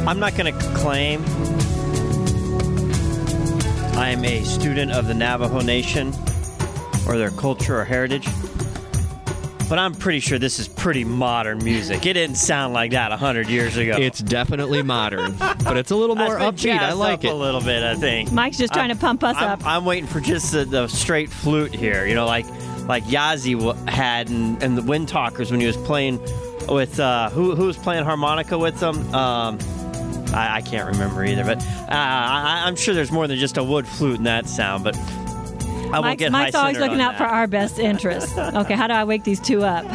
I'm not going to claim I am a student of the Navajo Nation or their culture or heritage, but I'm pretty sure this is pretty modern music. It didn't sound like that 100 years ago. It's definitely modern, but it's a little more upbeat. I like it. A little bit, I think. Mike's just trying to pump us up. I'm waiting for just the straight flute here, like Yazzie had in the Wind Talkers when he was playing with who was playing harmonica with them. I can't remember either, but I'm sure there's more than just a wood flute in that sound, but I won't get Mike's always looking out that. for our best interests. Okay, how do I wake these two up?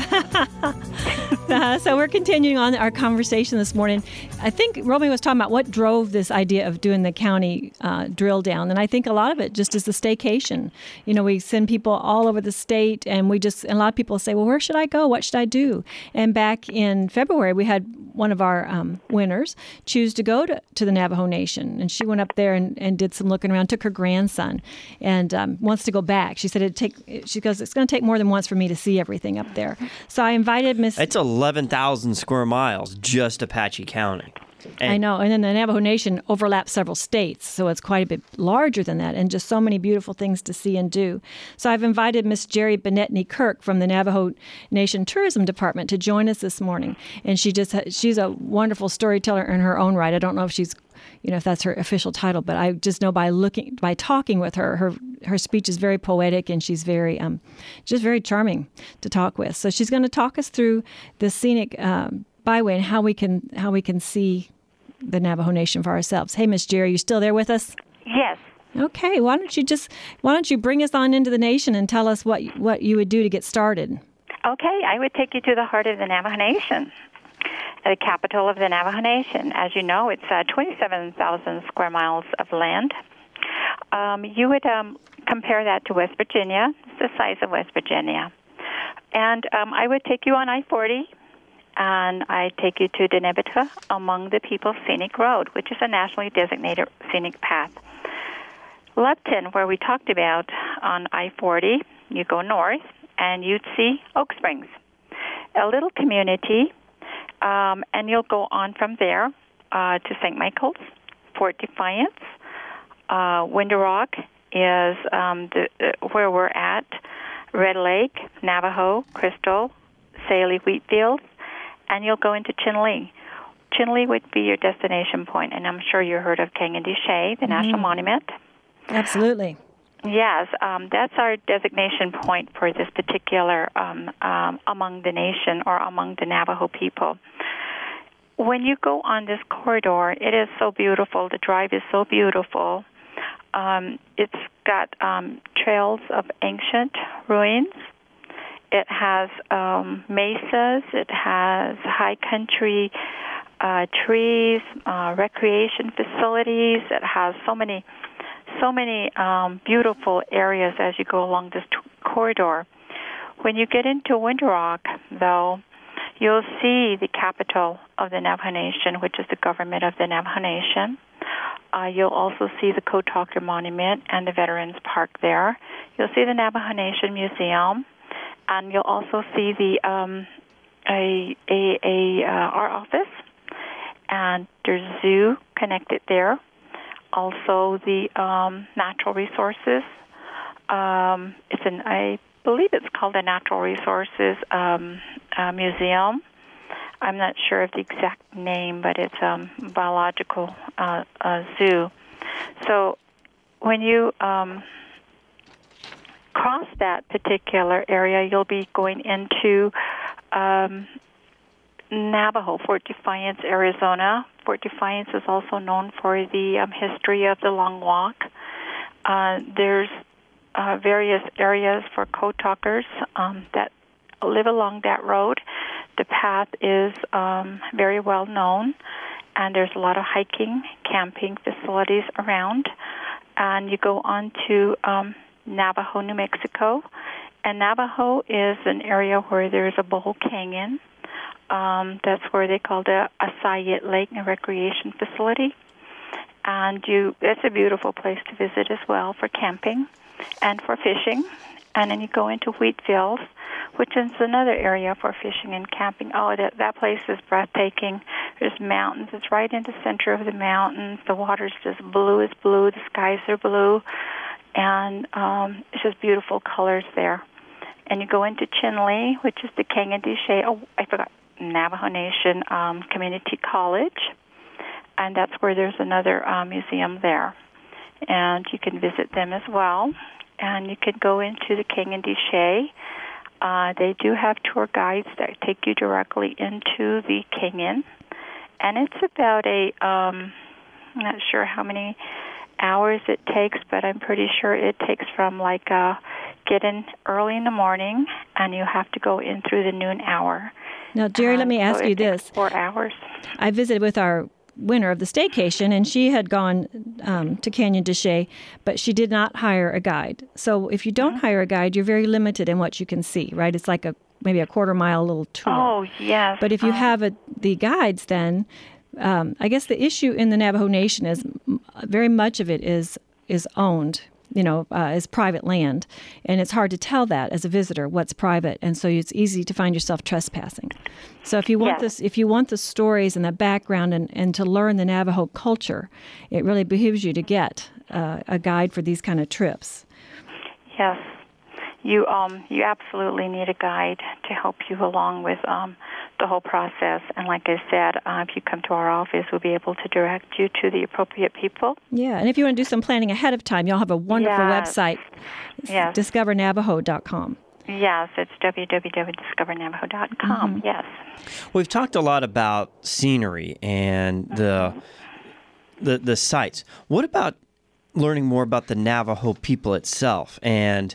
So we're continuing on our conversation this morning. I think Romy was talking about what drove this idea of doing the county drill down, and I think a lot of it just is the staycation. We send people all over the state, and a lot of people say, well, where should I go? What should I do? And back in February, we had one of our winners choose to go to the Navajo Nation, and she went up there and did some looking around, took her grandson, and wants to go back. She said she goes, it's going to take more than once for me to see everything up there. So I invited Miss... It's 11,000 square miles, just Apache County. I know. And then the Navajo Nation overlaps several states, so it's quite a bit larger than that, and just so many beautiful things to see and do. So I've invited Miss Jerry Benetney Kirk from the Navajo Nation Tourism Department to join us this morning. And she's a wonderful storyteller in her own right. I don't know if she's if that's her official title, but I just know by talking with her speech is very poetic, and she's very just very charming to talk with. So she's going to talk us through the scenic byway and how we can see the Navajo Nation for ourselves. Hey, Miss Jerry, you still there with us? Yes. Okay. Why don't you bring us on into the nation and tell us what you would do to get started? Okay, I would take you to the heart of the Navajo Nation, the capital of the Navajo Nation. As you know, it's 27,000 square miles of land. You would compare that to West Virginia. It's the size of West Virginia. And I would take you on I-40, and I'd take you to Denibita among the People's Scenic Road, which is a nationally designated scenic path. Lupton, where we talked about on I-40, you go north, and you'd see Oak Springs, a little community. And you'll go on from there to St. Michael's, Fort Defiance. Window Rock is where we're at. Red Lake, Navajo, Crystal, Saley, Wheatfield, and you'll go into Chinle. Chinle would be your destination point, and I'm sure you heard of Kangandiche, the National Monument. Absolutely. Yes, that's our designation point for this particular among the nation or among the Navajo people. When you go on this corridor, it is so beautiful. The drive is so beautiful. It's got trails of ancient ruins. It has mesas. It has high country trees, recreation facilities. It has so many beautiful areas as you go along this corridor. When you get into Window Rock, though, you'll see the capital of the Navajo Nation, which is the government of the Navajo Nation. You'll also see the Code Talker Monument and the Veterans Park there. You'll see the Navajo Nation Museum, and you'll also see the our office, and there's a zoo connected there. Also, the natural resources. I believe it's called the Natural Resources Museum. I'm not sure of the exact name, but it's a biological zoo. So when you cross that particular area, you'll be going into Navajo, Fort Defiance, Arizona. Fort Defiance is also known for the history of the Long Walk. There's various areas for code talkers that live along that road. The path is very well known, and there's a lot of hiking, camping facilities around. And you go on to Navajo, New Mexico. And Navajo is an area where there's a bowl canyon. That's where they call the Asayit Lake and Recreation Facility. And it's a beautiful place to visit as well for camping and for fishing. And then you go into Wheatfield, which is another area for fishing and camping. Oh, that place is breathtaking. There's mountains. It's right in the center of the mountains. The water's just blue as blue. The skies are blue. And it's just beautiful colors there. And you go into Chinle, which is the Kangin-de-Shea. Oh, I forgot. Navajo Nation Community College. And that's where there's another museum there. And you can visit them as well. And you can go into the Kangin-de-Shea. They do have tour guides that take you directly into the Kangin. And it's about I'm not sure how many hours it takes, but I'm pretty sure it takes from get in early in the morning, and you have to go in through the noon hour. Now, Jerry, let me ask you this. 4 hours. I visited with our winner of the staycation, and she had gone to Kangin-de-Shea, but she did not hire a guide. So if you don't hire a guide, you're very limited in what you can see, right? It's like maybe a quarter-mile little tour. Oh, yes. But if you have the guides, then I guess the issue in the Navajo Nation is very much of it is owned, is private land, and it's hard to tell that as a visitor what's private, and so it's easy to find yourself trespassing. So if you want if you want the stories and the background and to learn the Navajo culture, it really behooves you to get a guide for these kind of trips. Yes, you absolutely need a guide to help you along with the whole process. And like I said, if you come to our office, we'll be able to direct you to the appropriate people. Yeah, and if you want to do some planning ahead of time, y'all have a wonderful website, discovernavajo.com. Yes, it's www.discovernavajo.com, yes. We've talked a lot about scenery and the sites. What about learning more about the Navajo people itself and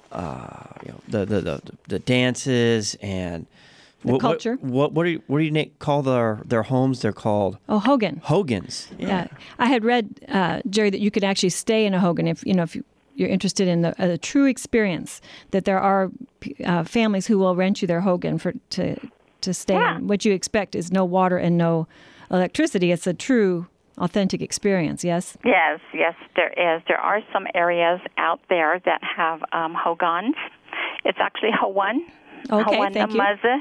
the dances and the culture? What do you call their homes? They're called Hogans. Yeah. I had read, Jerry, that you could actually stay in a Hogan if you're interested in the true experience. That there are families who will rent you their Hogan to stay in. What you expect is no water and no electricity. It's a true, authentic experience. Yes. Yes, there is. There are some areas out there that have Hogans. It's actually Hawan. Okay, thank you.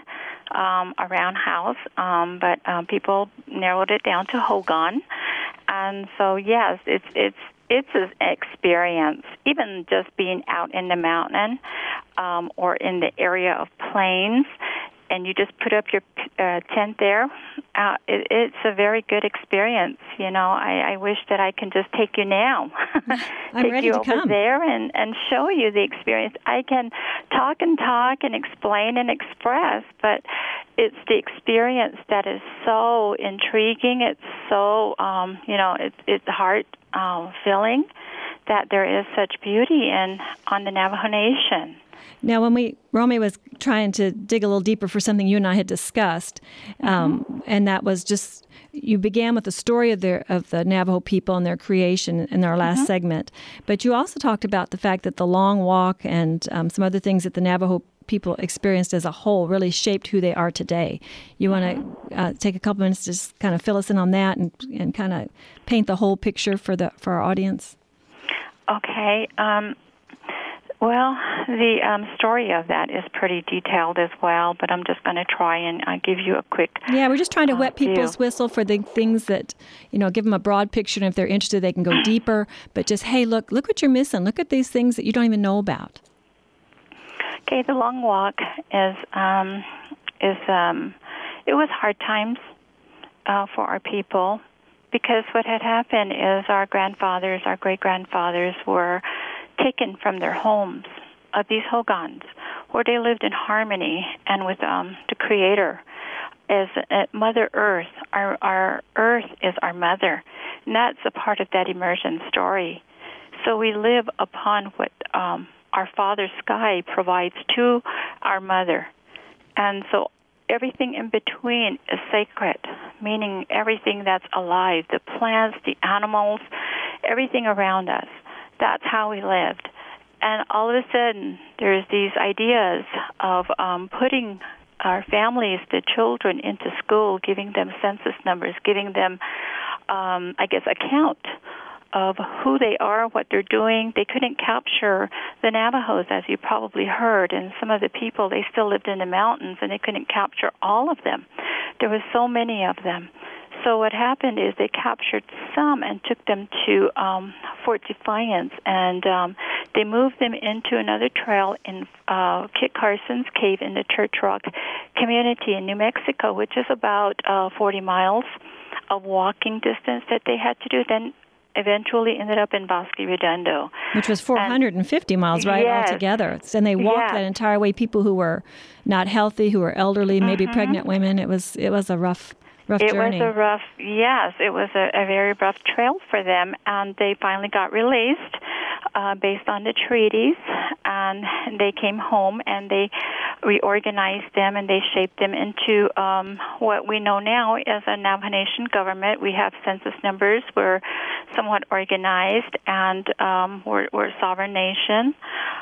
Around house, but people narrowed it down to Hogan, and so yes, it's an experience. Even just being out in the mountain or in the area of plains, and you just put up your tent there. It's a very good experience. I wish that I can just take you now. I'm ready to come. Take you over there and show you the experience. I can talk and explain and express, but it's the experience that is so intriguing. It's so, it's heart filling that there is such beauty on the Navajo Nation. Now, when Romy was trying to dig a little deeper for something you and I had discussed, and that was just, you began with the story of the Navajo people and their creation in our last segment, but you also talked about the fact that the long walk and some other things that the Navajo people experienced as a whole really shaped who they are today. You want to take a couple minutes to just kind of fill us in on that and kind of paint the whole picture for our audience? Okay. Well, the story of that is pretty detailed as well, but I'm just going to try and give you a quick Yeah, we're just trying to wet people's whistle for the things that, give them a broad picture, and if they're interested, they can go deeper. But just, hey, look what you're missing. Look at these things that you don't even know about. Okay, the long walk it was hard times for our people, because what had happened is our grandfathers, our great-grandfathers were taken from their homes of these Hogans, where they lived in harmony and with the Creator as Mother Earth. Our Earth is our mother, and that's a part of that immersion story. So we live upon what our Father Sky provides to our Mother, and so everything in between is sacred, meaning everything that's alive, the plants, the animals, everything around us. That's how we lived. And all of a sudden, there's these ideas of putting our families, the children, into school, giving them census numbers, giving them, account of who they are, what they're doing. They couldn't capture the Navajos, as you probably heard, and some of the people, they still lived in the mountains, and they couldn't capture all of them. There were so many of them. so what happened is they captured some and took them to Fort Defiance, and they moved them into another trail in Kit Carson's Cave in the Church Rock community in New Mexico, which is about 40 miles of walking distance that they had to do. Then eventually ended up in Bosque Redondo. Which was 450 miles, right, yes, altogether. And they walked that entire way. People who were not healthy, who were elderly, maybe pregnant women. It was a rough journey. It was a very rough trail for them, and they finally got released based on the treaties, and they came home and they reorganized them and they shaped them into what we know now as a Navajo Nation government. We have census numbers. We're somewhat organized, and we're a sovereign nation.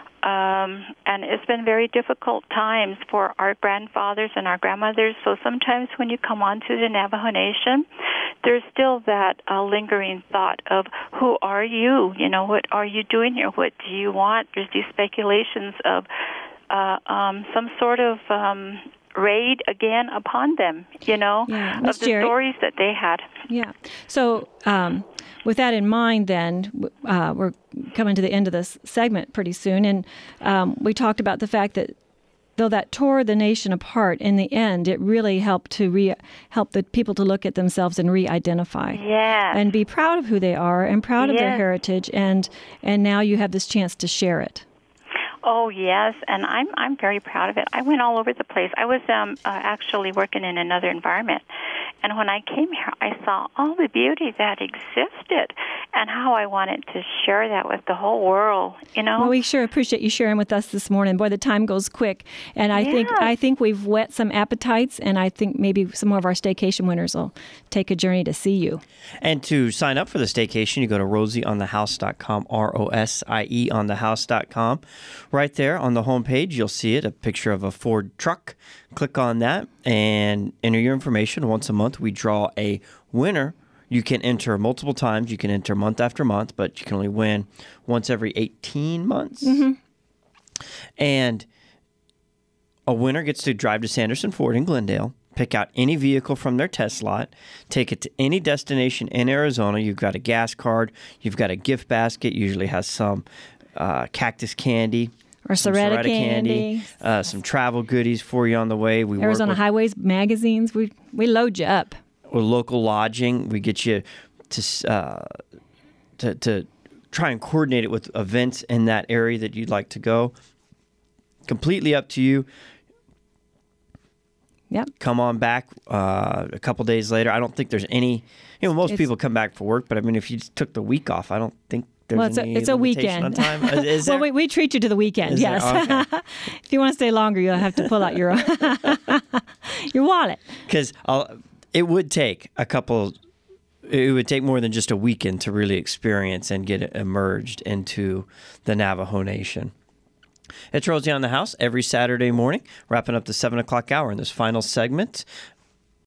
And it's been very difficult times for our grandfathers and our grandmothers. So sometimes when you come onto the Navajo Nation, there's still that lingering thought of, who are you? You know, what are you doing here? What do you want? There's these speculations of some sort of raid again upon them, you know, of the stories that they had. Yeah. So with that in mind, then, we're coming to the end of this segment pretty soon, and we talked about the fact that though that tore the nation apart, in the end, it really helped to help the people to look at themselves and re-identify. Yeah. And be proud of who they are and proud of their heritage, and now you have this chance to share it. Oh, yes, and I'm very proud of it. I went all over the place. I was actually working in another environment, and when I came here, I saw all the beauty that existed and how I wanted to share that with the whole world, you know? Well, we sure appreciate you sharing with us this morning. Boy, the time goes quick, and I think we've whet some appetites, and I think maybe some more of our staycation winners will take a journey to see you. And to sign up for the staycation, you go to rosieonthehouse.com, ROSIE.com. Right there on the homepage, you'll see it, a picture of a Ford truck. Click on that and enter your information. Once a month, we draw a winner. You can enter multiple times. You can enter month after month, but you can only win once every 18 months. Mm-hmm. And a winner gets to drive to Sanderson Ford in Glendale, pick out any vehicle from their test lot, take it to any destination in Arizona. You've got a gas card. You've got a gift basket. Usually has some cactus candy. Or Soretta candy. Some travel goodies for you on the way. We Arizona Highways magazines. We load you up. Or local lodging. We get you to try and coordinate it with events in that area that you'd like to go. Completely up to you. Yep. Come on back a couple days later. I don't think there's any. Most people come back for work, but I mean, if you just took the week off, I don't think. It's a weekend. On time. Is well, we treat you to the weekend, yes. Okay. If you want to stay longer, you'll have to pull out your your wallet. Because it would take it would take more than just a weekend to really experience and get immersed into the Navajo Nation. It's Rosie on the House every Saturday morning, wrapping up the 7 o'clock hour in this final segment.